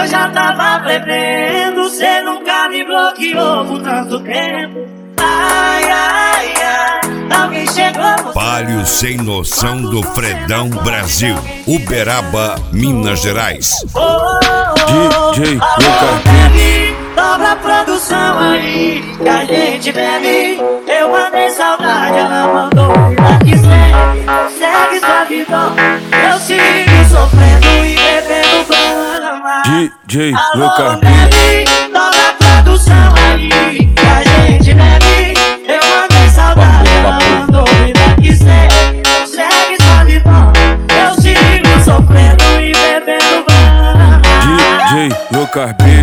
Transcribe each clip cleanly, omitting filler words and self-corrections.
já tava bebendo, cê nunca me bloqueou por tanto tempo. Ai, ai, ai, alguém chegou. Palio Sem Noção do Fredão Brasil, Uberaba, Minas Gerais. DJ Lucas Beat. Dobra a produção aí, que a gente bebe. Eu mandei saudade, ela mandou vida que segue sua vida. Eu sigo sofrendo e bebendo brama. DJ Lucas Beat. Dobra a produção aí, que a gente bebe. Eu mandei saudade, ela mandou vida que segue sua vida. Eu sigo sofrendo e bebendo brama. DJ Lucas Beat.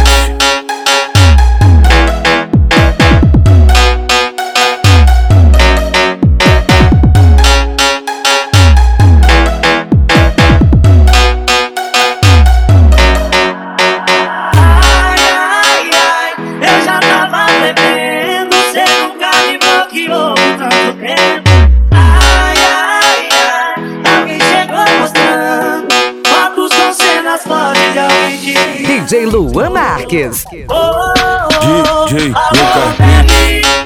DJ Luan Marques. DJ Lucas Beat.